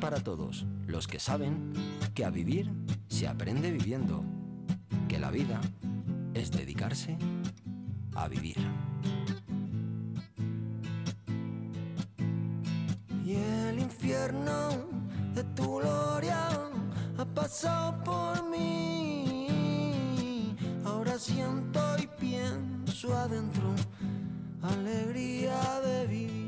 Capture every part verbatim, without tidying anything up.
para todos los que saben que a vivir se aprende viviendo, que la vida es dedicarse a vivir. Y el infierno de tu gloria ha pasado por mí. Ahora siento y pienso adentro alegría de vivir.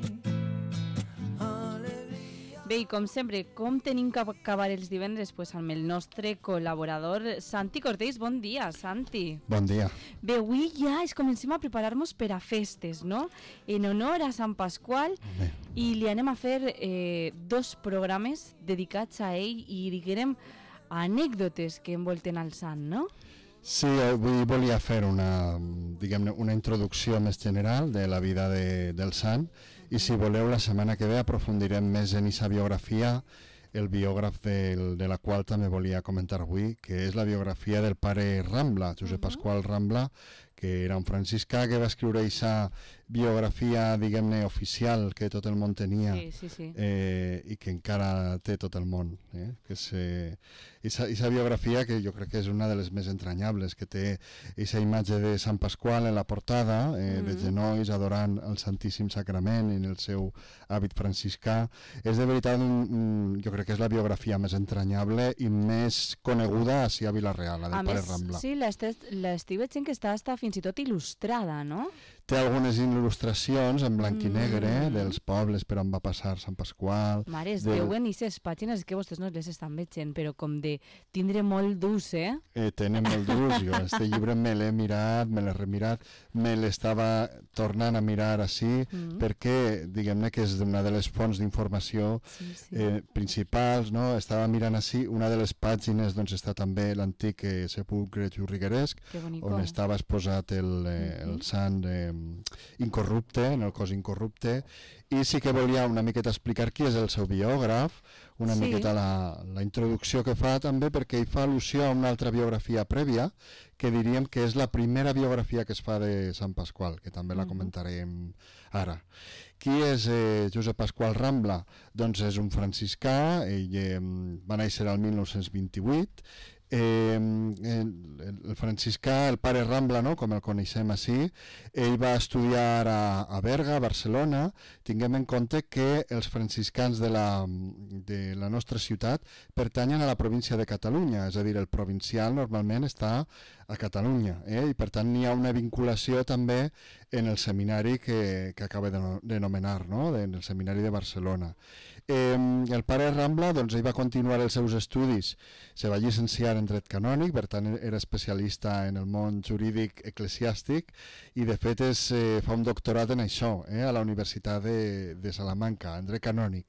Bé, i com sempre, com tenim que acabar els divendres? Pues amb el nostre col·laborador Santi Cortells. Bon dia, Santi. Bon dia. Bé, avui ja es comencem a preparar-nos per a festes, no? En honor a Sant Pasqual. Bé. I li anem a fer eh, dos programes dedicats a ell i diguem anècdotes que envolten al sant, no? Sí, avui volia fer una, diguem-ne, una introducció més general de la vida de, del sant, i si voleu la setmana que ve aprofundirem més en aquesta biografia, el biògraf del, de la qual també volia comentar avui, que és la biografia del pare Rambla, Josep uh-huh. Pasqual Rambla, que era un franciscà que va escriure aquesta biografia, diguem-ne, oficial que tot el món tenia, sí, sí, sí. Eh, i que encara té tot el món. Eh? Que és, eh, aquesta biografia que jo crec que és una de les més entranyables, que té aquesta imatge de Sant Pasqual en la portada, eh, mm-hmm. de genolls adorant el Santíssim Sacrament en el seu hàbit franciscà. És de veritat, un, un, jo crec que és la biografia més entranyable i més coneguda així a Vila-real, la del a pare més, Rambla. Sí, l'estic veient que està, està fins i tot il·lustrada, no? Té algunes il·lustracions en blanc i negre mm. dels pobles per on va passar Sant Pasqual. Mare, es del... veuen aquestes pàgines que vostès no les estan veient, però com de tindre molt d'ús, eh? eh? Tenen molt d'ús. Jo este llibre me l'he mirat, me l'he remirat, me l'estava tornant a mirar així, mm. perquè, diguem-ne, que és una de les fonts d'informació sí, sí. eh, principals, no? Estava mirant així, una de les pàgines doncs està també l'antic eh, sepulcre xurrigueresc, on estava exposat el, eh, mm-hmm. el sant eh, incorrupte, en el cos incorrupte, i sí que volia una miqueta explicar qui és el seu biògraf, una sí. miqueta la, la introducció que fa també, perquè hi fa al·lusió a una altra biografia prèvia, que diríem que és la primera biografia que es fa de Sant Pasqual, que també la comentarem ara. Qui és eh, Josep Pasqual Rambla? Doncs és un franciscà, ell eh, va néixer el mil nou-cents vint-i-vuit, Eh, el, el franciscà, el pare Rambla, no? Com el coneixem així, ell va estudiar a, a Berga, a Barcelona. Tinguem en compte que els franciscans de la, de la nostra ciutat pertanyen a la província de Catalunya, és a dir, el provincial normalment està a Catalunya, eh? I per tant hi ha una vinculació també en el seminari que, que acaba de, de nomenar, no? De, en el seminari de Barcelona. Eh, el pare Rambla, doncs, ell va continuar els seus estudis, se va llicenciar en dret canònic, per tant era especialista en el món jurídic eclesiàstic i de fet es, eh, fa un doctorat en això, eh, a la Universitat de, de Salamanca, en dret canònic.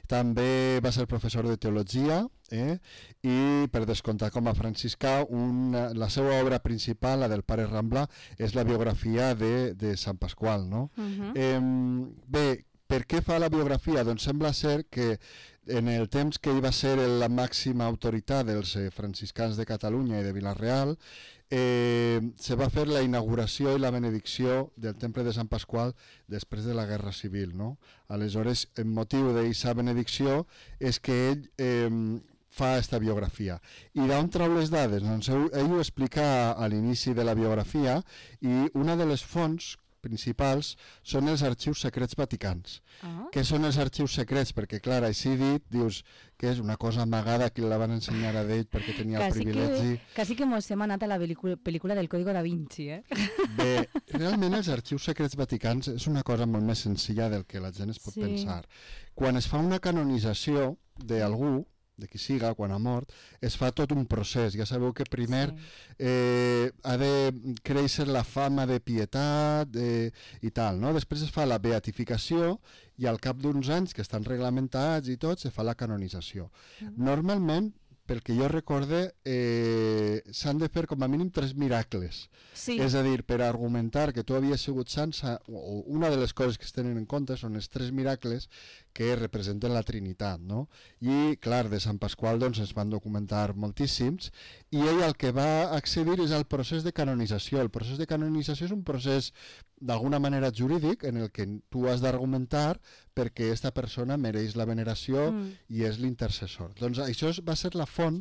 També va ser professor de teologia, eh, i per descomptar com a franciscà una, la seva obra principal, la del pare Rambla, és la biografia de, de Sant Pasqual, no? Uh-huh. eh, bé, per què fa la biografia? Doncs sembla ser que en el temps que ell va ser la màxima autoritat dels eh, franciscans de Catalunya i de Vila-real, eh, se va fer la inauguració i la benedicció del temple de Sant Pasqual després de la Guerra Civil, no? Aleshores, el motiu d'aquesta benedicció és que ell eh, fa aquesta biografia. I d'on trau les dades? Doncs ell, ell ho explica a, a l'inici de la biografia, i una de les fonts principals són els arxius secrets vaticans. Uh-huh. Què són els arxius secrets? Perquè, clar, així dit, dius que és una cosa amagada que la van ensenyar a ell perquè tenia quasi el privilegi. Que, quasi que mos hem anat a la pel·lícula, pel·lícula del Código da Vinci, eh? Bé, realment els arxius secrets vaticans és una cosa molt més senzilla del que la gent es pot sí. pensar. Quan es fa una canonització d'algú, de qui siga, quan ha mort, es fa tot un procés. Ja sabeu que primer sí. eh, ha de créixer la fama de pietat eh, i tal, no? Després es fa la beatificació i al cap d'uns anys, que estan reglamentats i tot, se fa la canonització. Mm. Normalment, pel que jo recorde, eh, s'han de fer com a mínim tres miracles. Sí. És a dir, per argumentar que tu havies sigut sant, una de les coses que es tenen en compte són els tres miracles que representen la Trinitat, no? I, clar, de Sant Pasqual doncs, es van documentar moltíssims, i ell el que va accedir és al procés de canonització. El procés de canonització és un procés d'alguna manera jurídic en el que tu has d'argumentar perquè aquesta persona mereix la veneració mm. i és l'intercessor. Doncs això va ser la font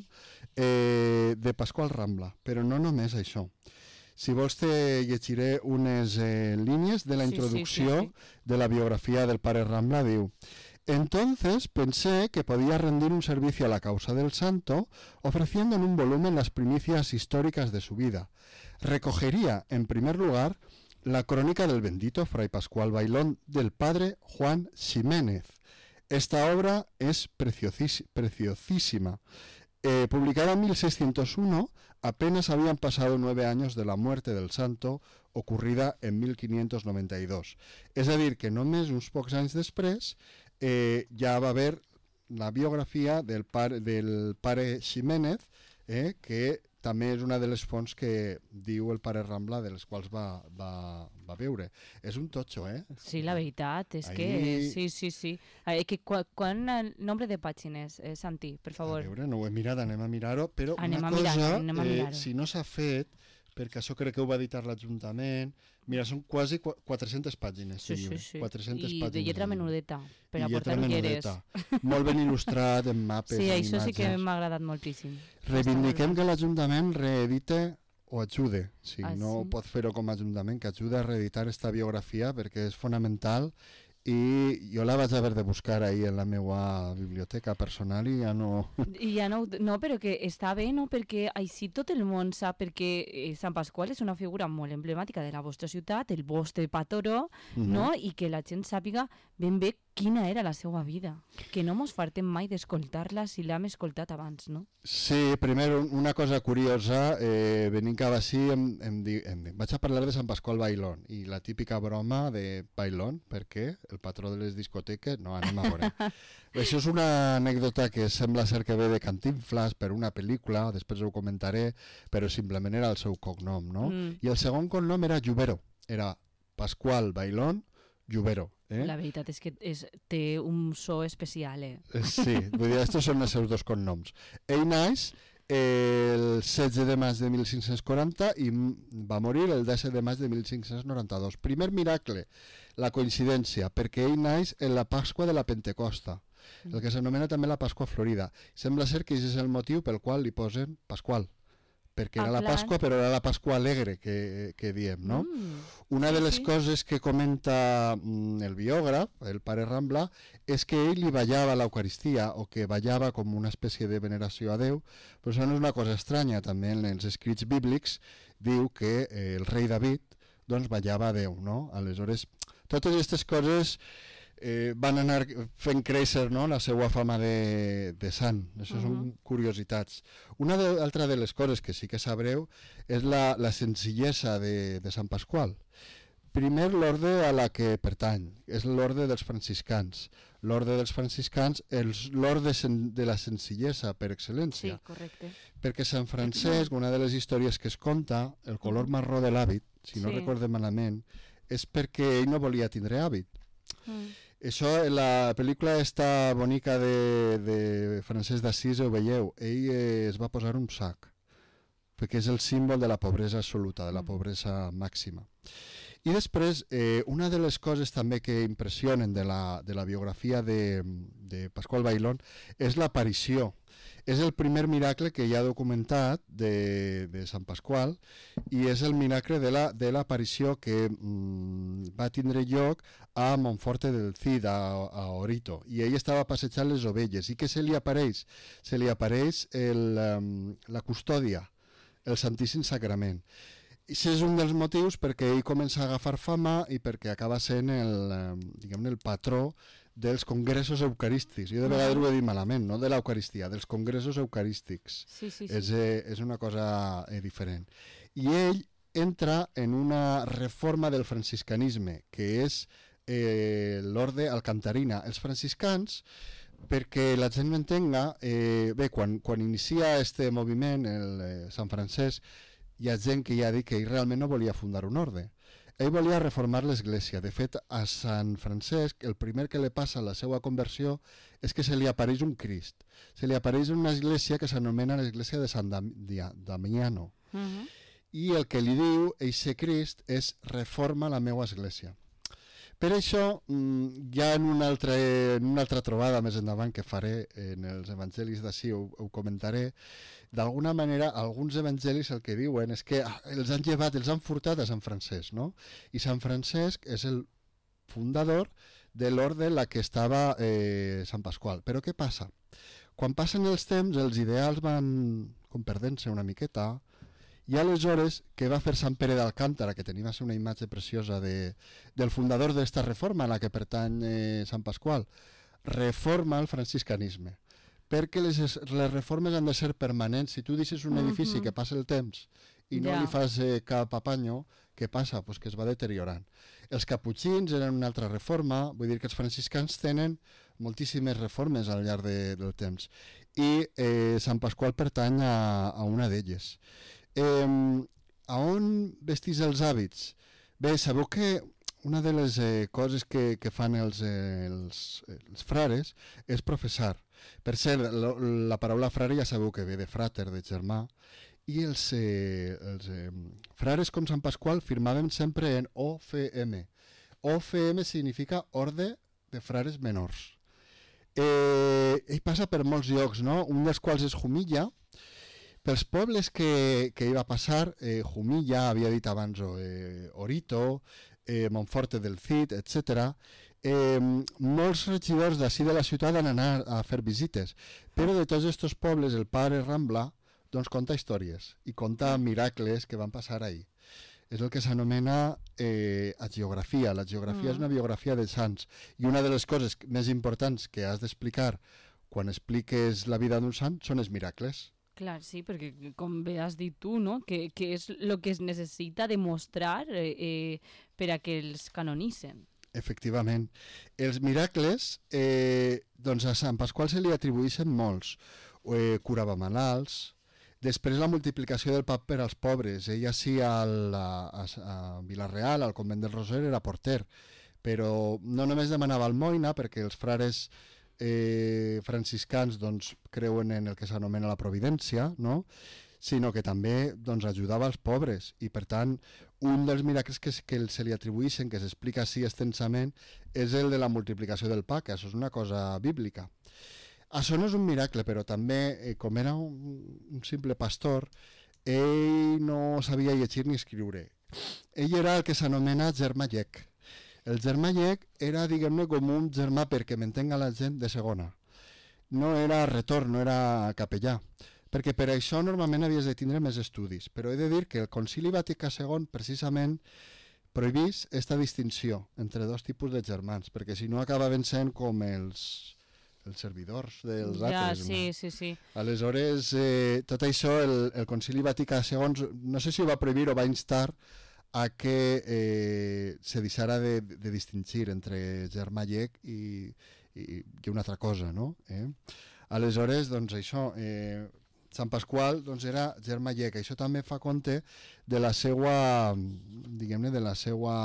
eh, de Pasqual Rambla, però no només això. Si vols te llegiré unes eh, línies de la sí, introducció sí, sí, sí. de la biografia del pare Rambla. Diu: entonces pensé que podía rendir un servicio a la causa del santo ofreciendo en un volumen las primicias históricas de su vida. Recogería, en primer lugar, la crónica del bendito Fray Pascual Bailón del padre Juan Ximénez. Esta obra es preciosís- preciosísima. Eh, publicada en mil seiscientos uno, apenas habían pasado nueve años de la muerte del santo, ocurrida en mil quinientos noventa y dos. És a dir, que només uns pocs anys després eh, ja va haver la biografia del pare, del pare Ximénez, eh, que també és una de les fonts que diu el pare Rambla, de les quals va, va, va veure. És un totxo, eh? Sí, la veritat, és Ahí... que... Sí, sí, sí. Eh, que quan, quan el nombre de pàgines, eh, Santi, per favor? A veure, no ho he mirat, anem a mirar-ho, però anem una a cosa, mirar, anem a eh, mirar-ho. si no s'ha fet, perquè això crec que ho va editar l'Ajuntament, mira, són quasi quatre-centes pàgines. Sí, sí, sí. quatre-centes I pàgines de lletra menudeta, per I aportar lletra ulleres. menudeta. Molt ben il·lustrat, en mapes, sí, en això sí que imatges. m'ha agradat moltíssim. Reivindiquem que l'Ajuntament reedite o ajude, si ah, no sí? pot fer-ho com a Ajuntament, que ajude a reeditar esta biografia perquè és fonamental i jo la vaig haver de buscar ahir en la meva biblioteca personal i ja no... I ja no, no, però que està bé, no? Perquè així tot el món sap, perquè eh, Sant Pasqual és una figura molt emblemàtica de la vostra ciutat, el vostre patró, uh-huh. no? I que la gent sàpiga ben bé quina era la seva vida, que no mos fartem mai d'escoltar-la si l'hem escoltat abans, no? Sí, primer una cosa curiosa, eh, venint cap així em, em, di, em, vaig a parlar de Sant Pasqual Bailón i la típica broma de Bailón, perquè el patró de les discoteques, no, anem a veure. Això és una anècdota que sembla ser que ve de Cantinflas per una pel·lícula, després ho comentaré, però simplement era el seu cognom, no? Mm. I el segon cognom era Lluvero, era Pasqual Bailón Lluvero. Eh? La veritat és que és, té un so especial, eh? Sí, vull dir, estos són els seus dos cognoms. Ell naix el setze de maig de mil cinc-cents quaranta i va morir el disset de maig de mil cinc-cents noranta-dos. Primer miracle, la coincidència, perquè ell naix en la Pasqua de la Pentecosta, el que s'anomena també la Pasqua Florida. Sembla ser que aquest és el motiu pel qual li posen Pasqual, perquè ah, era la clar. Pasqua, però era la Pasqua alegre que, que diem, no? Mm. Una sí, de les sí. coses que comenta mm, el biògraf, el pare Rambla, és que ell li ballava l'Eucaristia, o que ballava com una espècie de veneració a Déu, però això no és una cosa estranya, també en els escrits bíblics diu que eh, el rei David doncs ballava a Déu, no? Aleshores, totes aquestes coses eh, van anar fent créixer, no?, la seva fama de, de sant. Això uh-huh. són curiositats. Una de, altra de les coses que sí que sabreu és la, la senzillesa de, de Sant Pasqual. Primer, l'orde a la que pertany, és l'orde dels franciscans. L'orde dels franciscans és l'orde de la senzillesa per excel·lència. Sí, correcte. Perquè Sant Francesc, una de les històries que es conta, el color marró de l'hàbit, si no sí. recorde malament, és perquè ell no volia tindre hàbit. Mm. Això, en la pel·lícula esta bonica de, de Francesc d'Assís ho veieu, ell eh, es va posar un sac, perquè és el símbol de la pobresa absoluta, de la pobresa màxima. I després, eh, una de les coses també que impressionen de la, de la biografia de, de Pasqual Bailón és l'aparició. És el primer miracle que hi ha documentat de, de Sant Pasqual i és el miracle de la, de l'aparició que mm, va tindre lloc a Monforte del Cid, a, a Orito. I ell estava passejant les ovelles. I què se li apareix? Se li apareix el, um, la custòdia, el Santíssim Sagrament. I això és un dels motius perquè ell comença a agafar fama i perquè acaba sent el, diguem-ne, el patró dels congressos eucarístics. Jo de vegades ho he dit malament, no de l'Eucaristia, dels congressos eucarístics. Sí, sí, sí. És, eh, és una cosa eh, diferent. I ell entra en una reforma del franciscanisme, que és eh, l'orde alcantarina. Els franciscans, perquè la gent m'entenga, eh, bé, quan, quan inicia este moviment, el eh, Sant Francesc, hi ha gent que ja ha dit que ell realment no volia fundar un orde. Ell volia reformar l'Església. De fet, a Sant Francesc, el primer que li passa a la seva conversió és que se li apareix un Crist. Se li apareix una església que s'anomena l'Església de Sant Damiano. Uh-huh. i el que li diu eixe Crist és reforma la meua església. Per això, ja en una, altra, en una altra trobada més endavant que faré en els evangelis d'ací, ho, ho comentaré, d'alguna manera alguns evangelis el que diuen és que els han llevat, els han furtat a Sant Francesc, no? I Sant Francesc és el fundador de l'orde en la que estava eh, Sant Pasqual. Però què passa? Quan passen els temps, els ideals van com perdent-se una miqueta, i aleshores, què va fer Sant Pere d'Alcántara, que tenia una imatge preciosa de, del fundador d'esta reforma a la que pertany eh, Sant Pasqual? Reforma el franciscanisme, perquè les, les reformes han de ser permanents. Si tu deixes un edifici uh-huh. que passa el temps i no yeah. li fas eh, cap apanyo, què passa? Pues que es va deteriorant. Els caputxins eren una altra reforma, vull dir que els franciscans tenen moltíssimes reformes al llarg de, del temps, i eh, Sant Pasqual pertany a, a una d'elles. Eh, a on vestís els hàbits? Bé, sabeu que una de les eh, coses que, que fan els, eh, els, els frares és professar. Per cert, la, la paraula frare ja sabeu que ve de frater, de germà, i els, eh, els eh, frares com Sant Pasqual firmaven sempre en O F M. O F M significa Orde de Frares Menors. Eh, ell passa per molts llocs, no? Un dels quals és Jumilla. Pels pobles que, que hi va passar, eh, Jumilla, havia dit abans, eh, Orito, eh, Monforte del Cid, etcètera. Eh, molts regidors d'ací de la ciutat han anat a fer visites, però de tots aquests pobles el pare Rambla doncs conta històries i conta miracles que van passar ahir. És el que s'anomena eh, hagiografia. La geografia mm. és una biografia de sants, i una de les coses més importants que has d'explicar quan expliques la vida d'un sant són els miracles. Clar, sí, perquè com bé has dit tu, no? que, que és el que es necessita demostrar eh, eh, per a que els canonitzen. Efectivament. Els miracles, eh, doncs a Sant Pasqual se li atribueixen molts. Eh, curava malalts, després la multiplicació del pa per als pobres. Ell sí al, a, a Vila-real, al convent del Roser, era porter, però no només demanava almoina, perquè els frares eh, franciscans doncs, creuen en el que s'anomena la providència, no? Sinó que també doncs, ajudava els pobres, i per tant un dels miracles que, que se li atribueixen, que s'explica així extensament, és el de la multiplicació del pa, que això és una cosa bíblica. Això no és un miracle, però també, eh, com era un, un simple pastor, ell no sabia llegir ni escriure. Ell era el que s'anomena germà llec. El germà llec era, diguem-ne, com un germà, perquè m'entenga la gent, de segona. No era retorn, no era capellà, perquè per això normalment havies de tindre més estudis. Però he de dir que el Concili Vaticà segon precisament prohibís aquesta distinció entre dos tipus de germans, perquè si no acabaven sent com els, els servidors dels ja, altres. Sí, no? sí, sí. Aleshores, eh, tot això el, el Concili Vaticà segon, no sé si ho va prohibir o va instar a que eh, se deixara de, de distingir entre germà llec i, i, i una altra cosa, no? Eh? Aleshores, doncs això, eh, Sant Pasqual doncs, era germà llec. Això també fa compte de la seua, diguem-ne, de la seua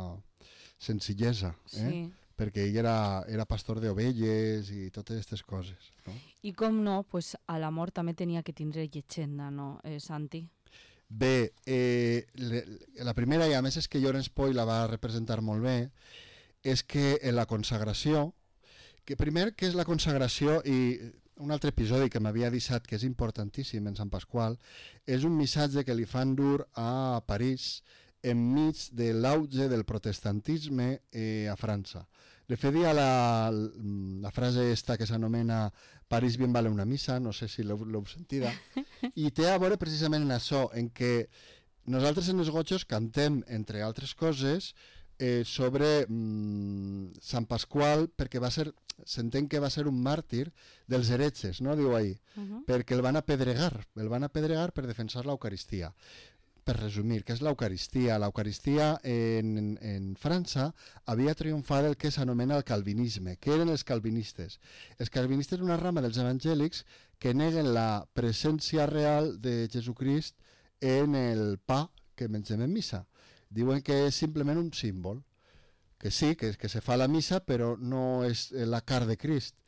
senzillesa, eh? Sí. Perquè ell era, era pastor d'ovelles i totes aquestes coses, no? I com no, pues, a la mort també tenia que tindre llegenda, no, eh, Santi? Bé, eh, le, la primera, i a més és que Llorenç Poi la va representar molt bé, és que en la consagració, que primer que és la consagració, i un altre episodi que m'havia deixat que és importantíssim en Sant Pasqual, és un missatge que li fan dur a París enmig de l'auge del protestantisme eh, a França. De fet, hi ha la, la frase esta que s'anomena París bien vale una missa, no sé si l'heu sentida, i té a veure precisament en això, en què nosaltres en els gotxos cantem, entre altres coses, eh, sobre mm, Sant Pasqual, perquè va ser, s'entén que va ser un màrtir dels heretges, no? Diu ahí, uh-huh. perquè el van apedregar, el van apedregar per defensar l'Eucaristia. Per resumir, què és l'Eucaristia? L'Eucaristia en, en França havia triomfat el que s'anomena el calvinisme. Què eren els calvinistes? Els calvinistes eren una rama dels evangèlics que neguen la presència real de Jesucrist en el pa que mengem en missa. Diuen que és simplement un símbol, que sí, que, que se fa la missa, però no és la carn de Crist.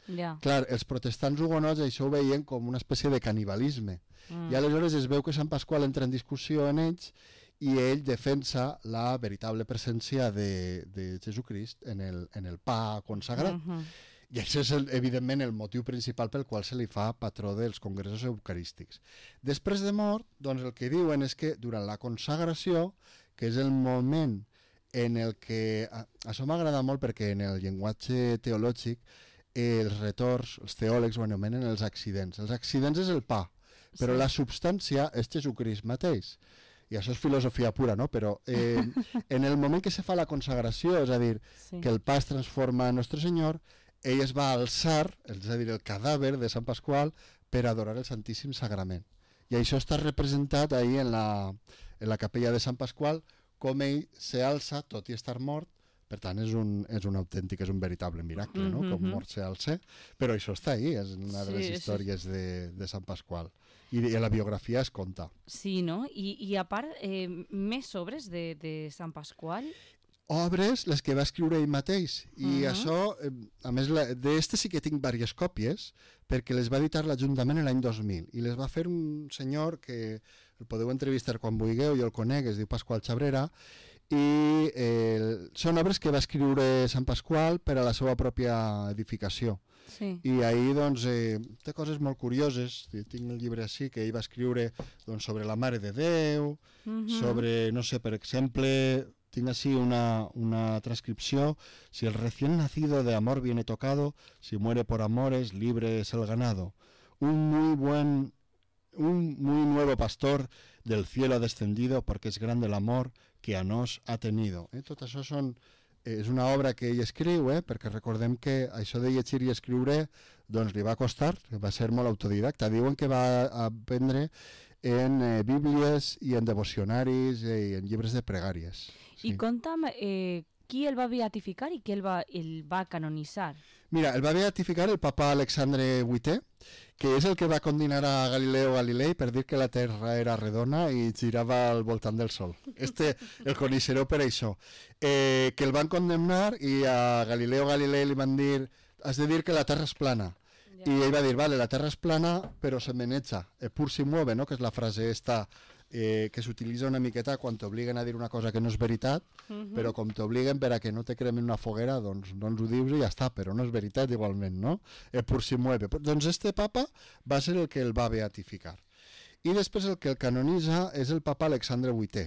Yeah. Clar, els protestants hugonots això ho veien com una espècie de canibalisme. Mm. I aleshores es veu que Sant Pasqual entra en discussió en ells i ell defensa la veritable presència de, de Jesucrist en el, en el pa consagrat. Mm-hmm. I això és, el, evidentment, el motiu principal pel qual se li fa patró dels congressos eucarístics. Després de mort, doncs el que diuen és que durant la consagració, que és el moment en el que... Això m'agrada molt perquè en el llenguatge teològic eh, els retors, els teòlegs ho anomenen els accidents. Els accidents és el pa, però sí. La substància és Jesucrist mateix. I això és filosofia pura, no? Però eh, en el moment que se fa la consagració, és a dir, sí. Que el pa es transforma en Nostre Senyor, ell es va alçar, és a dir, el cadàver de Sant Pasqual, per adorar el Santíssim Sagrament. I això està representat ahí en la, en la capella de Sant Pasqual, com ell s'alça, tot i estar mort. Per tant, és un, és un autèntic, és un veritable miracle, no? Mm-hmm. Com mort s'alça. Però això està ahí, és una de les sí, històries sí. de, de Sant Pasqual. I, I la biografia es conta. Sí, no? I, i a part, eh, més obres de, de Sant Pasqual... Obres, les que va escriure ell mateix. I uh-huh. això, eh, a més, d'este sí que tinc diverses còpies, perquè les va editar l'Ajuntament l'any dos mil, i les va fer un senyor que el podeu entrevistar quan vulgueu, jo el conec, es diu Pasqual Xabrera, i eh, són obres que va escriure Sant Pasqual per a la seva pròpia edificació. Sí. I ahir, doncs, eh, té coses molt curioses. Tinc el llibre així, que ell va escriure doncs, sobre la Mare de Déu, uh-huh. sobre, no sé, per exemple... Tinc así una, una transcripción. Si el recién nacido de amor viene tocado, si muere por amores, libre es el ganado. Un muy buen, un muy nuevo pastor del cielo ha descendido, porque es grande el amor que a nos ha tenido. Eh? Tot això són, eh, és una obra que ell escriu, eh? Perquè recordem que això de llegir i escriure doncs li va costar, va ser molt autodidacta. Diuen que va aprendre en eh, bíblies i en devocionaris eh, i en llibres de pregàries. Sí. I conta'm eh, qui el va beatificar i qui el va, el va canonitzar. Mira, el va beatificar el papa Alexandre vuitè, que és el que va condenar a Galileo Galilei per dir que la Terra era redona i girava al voltant del Sol. Este el coneixereu per això. Eh, que el van condemnar i a Galileo Galilei li van dir has de dir que la Terra és plana. Ja. I ell va dir, vale, la Terra és plana, però se meneja, e pur si mueve, no? Que és la frase esta eh, que s'utilitza una miqueta quan t'obliguen a dir una cosa que no és veritat, uh-huh. però com t'obliguen per a que no te cremen una foguera, doncs, doncs ho dius i ja està, però no és veritat igualment, no? E pur si mueve. Doncs este papa va ser el que el va beatificar. I després el que el canonitza és el papa Alexandre vuitè.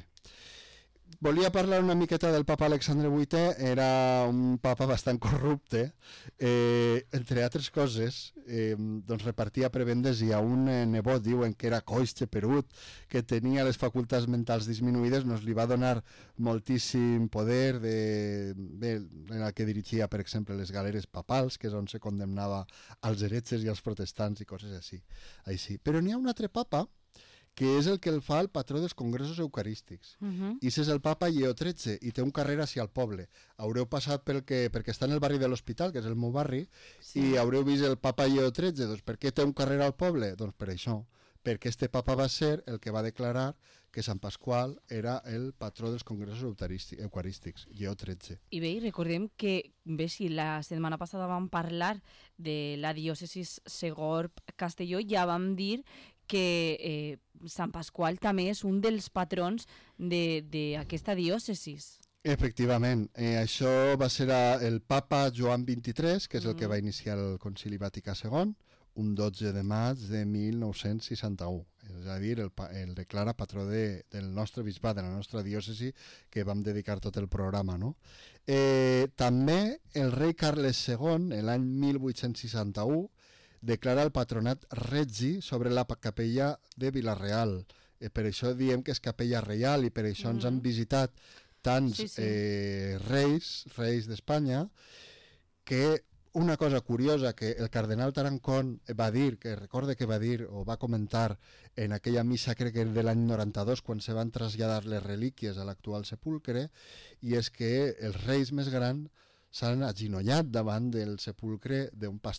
Volia parlar una miqueta del papa Alexandre vuitè, era un papa bastant corrupte, eh, entre altres coses, eh, doncs repartia prebendes i a un eh, nebot, diuen que era coix, xeperut, que tenia les facultats mentals disminuïdes, doncs li va donar moltíssim poder de, de, en el que dirigia, per exemple, les galeres papals, que és on se condemnava als heretges i als protestants i coses així. així. Però n'hi ha un altre papa, que és el que el fa el patró dels congressos eucarístics. Uh-huh. I és el papa Lleó tretze, i té un carrer hacia el poble. Haureu passat pel que, perquè està en el barri de l'Hospital, que és el meu barri, sí. I haureu vist el papa Lleó tretze. Doncs per què té un carrer al poble? Doncs per això, perquè este papa va ser el que va declarar que Sant Pasqual era el patró dels congressos eucarístics, Lleó tretze. I bé, recordem que, bé, si la setmana passada vam parlar de la diòcesis Segorb-Castelló, ja vam dir que eh, Sant Pasqual també és un dels patrons d'aquesta de, de diòcesis. Efectivament, eh, això va ser el papa Joan vint-i-tres, que és el mm. que va iniciar el Concili Vaticà segon, un dotze de maig de mil nou-cents seixanta-u. És a dir, el, el declara patró de, del nostre bisbat, de la nostra diòcesi, que vam dedicar tot el programa, no? Eh, també el rei Carles segon, l'any mil vuit-cents seixanta-u, declara el patronat regi sobre la capella de Vila-real. Eh, per això diem que és capella reial i per això mm-hmm. ens han visitat tants sí, sí. Eh, reis, reis d'Espanya, que una cosa curiosa que el cardenal Tarancón va dir, que recorde que va dir o va comentar en aquella missa, crec que de l'any noranta-dos, quan se van traslladar les relíquies a l'actual sepulcre, i és que els reis més grans s'han aginollat davant del sepulcre d'un pastor,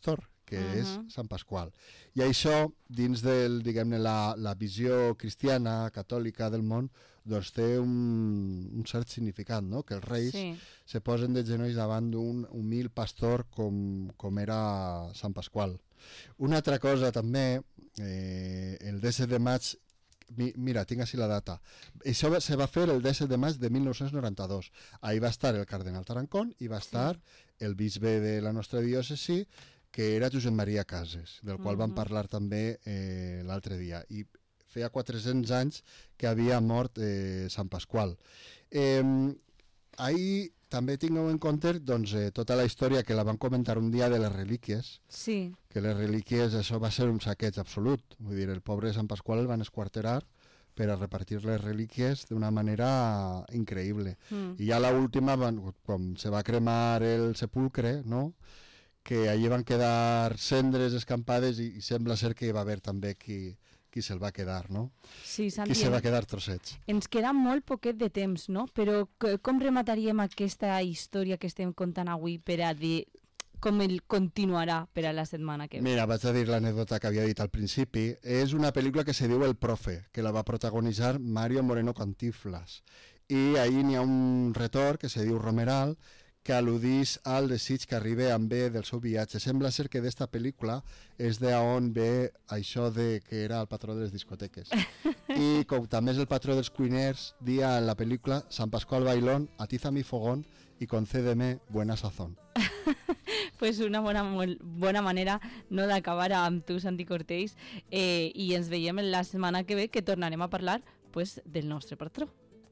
que uh-huh. és Sant Pasqual. I això, dins del, diguem-ne, la, la visió cristiana, catòlica del món, doncs té un, un cert significat, no? Que els reis sí. se posen de genolls davant d'un humil pastor com, com era Sant Pasqual. Una altra cosa també, eh, el disset de maig, mi, mira, tinc així la data, això se va fer el disset de maig de mil nou-cents noranta-dos. Ahí va estar el cardenal Tarancón i va estar sí. el bisbe de la nostra diòcesi, que era Josep Maria Cases, del qual uh-huh. vam parlar també eh, l'altre dia. I feia quatre-cents anys que havia mort eh, Sant Pasqual. Eh, ahir també tingueu en compte doncs, eh, tota la història que la van comentar un dia de les relíquies, sí. que les relíquies, això va ser un saqueig absolut. Vull dir, el pobre Sant Pasqual el van esquarterar per a repartir les relíquies d'una manera increïble. Mm. I ja l'última, quan se va cremar el sepulcre, no?, que allí van quedar cendres escampades i, i sembla ser que hi va haver també qui, qui se'l va quedar, no? Sí, Santi, qui se va quedar trossets. Ens queda molt poquet de temps, no? Però com remataríem aquesta història que estem contant avui per a dir com el continuarà per a la setmana que ve? Mira, vaig a dir l'anècdota que havia dit al principi. És una pel·lícula que se diu El profe, que la va protagonitzar Mario Moreno Cantinflas. I ahir n'hi ha un retor que se diu Romeral, que al·ludís al desig que arriba amb bé del seu viatge. Sembla ser que d'esta pel·lícula és d'on ve això de que era el patró de les discoteques. I com també és el patró dels cuiners, dia en la pel·lícula Sant Pasqual Bailón, atiza mi fogón y concédeme buena sazón. Pues una bona, bona manera no d'acabar amb tu, Santi Cortells, eh, i ens veiem la setmana que ve, que tornarem a parlar pues, del nostre patró.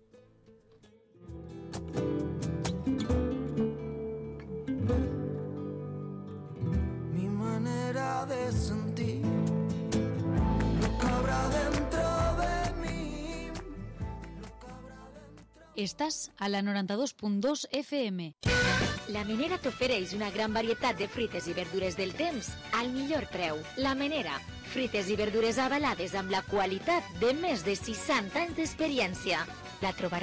De sentir lo que habrá dentro de mí, lo que habrá dentro... Estàs a la noranta-dos punt dos F M. La Menera t'ofereix una gran varietat de fruites i verdures del temps al millor preu. La Menera, fruites i verdures avalades amb la qualitat de més de seixanta anys d'experiència. La trobaràs